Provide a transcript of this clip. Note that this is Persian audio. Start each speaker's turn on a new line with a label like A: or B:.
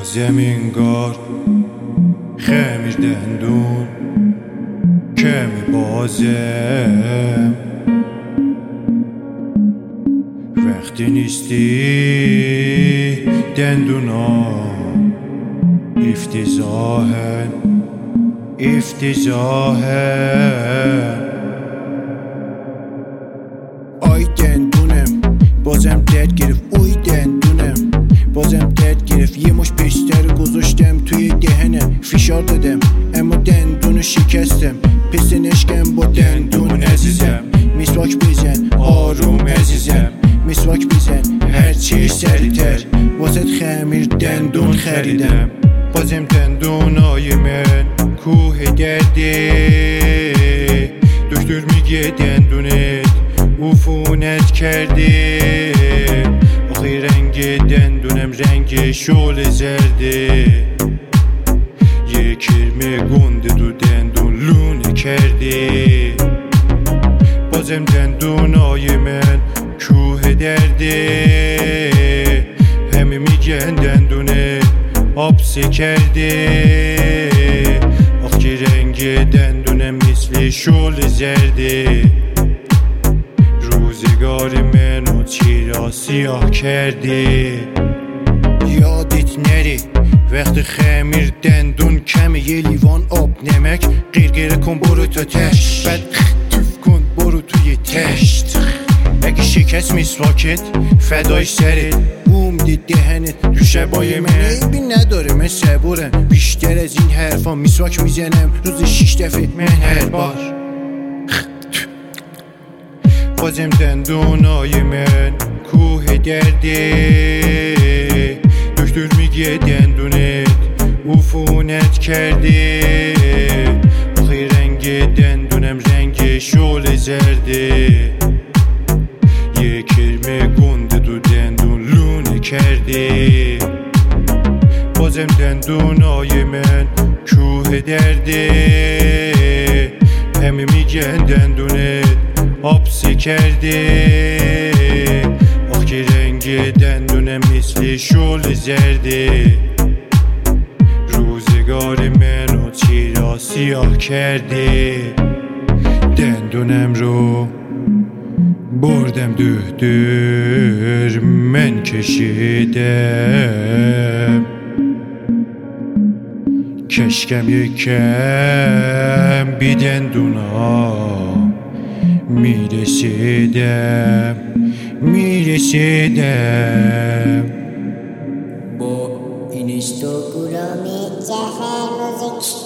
A: زمینگار خمیر دندون کمی بازم وقتی نیستی دندونا افتضاحن
B: آی دندونم بازم درد گرفت، اوی دندونم بازم درد گرفت. یه مش پیستر گذاشتم توی دهنم، فشار دادم اما دندونو شکستم. پس نشکم با دندون عزیزم، مسواک بزن آروم عزیزم، مسواک بزن هرچی سریعتر، واسه خمیر دندون خریدم.
A: بازم دندونای من کوه درده، دکتر میگه دندونت عفونت کرده. آخه رنگ دندونم رنگ شعله زرده، یه کرمه گنده تو دندون لونه کرده. بازم دندونای من کوه درده، همه میگن دندونت آبسه کرده. آخ که رنگ دندونم مثل شعله زرده، روزگار منو چرا سیاه کرده.
B: یادت نره وقت خمیر دندون کمه، یه لیوان آب نمک قرقره کن برو تا تش، بعد توف کن برو توی تشت. اگه شکست مسواکت فدای سرت، بوم دی دهنت تو شبای من عیبی نداره، من صبورم. بیشتر از این حرفا مسواک میزنم روز 6 دفعه من هر بار.
A: بازم دندونای من کوه درده، دکتر میگه دندونت عفونت کرده. آخه رنگ دندونم رنگ شعله زرده، یه کرمه گنده تو دندون لونه کرده. بازم دندونای من کوه درده، همه میگن دندونت آبسه کرده. آخ که رنگ دندونم مثل شعله زرده، روزگار منو چرا سیاه کرده. دندونم رو بردم دور من کشیدم، کشکم یکم بی دندونا میرسیدم
C: با اینستاگرامی جهر موزیک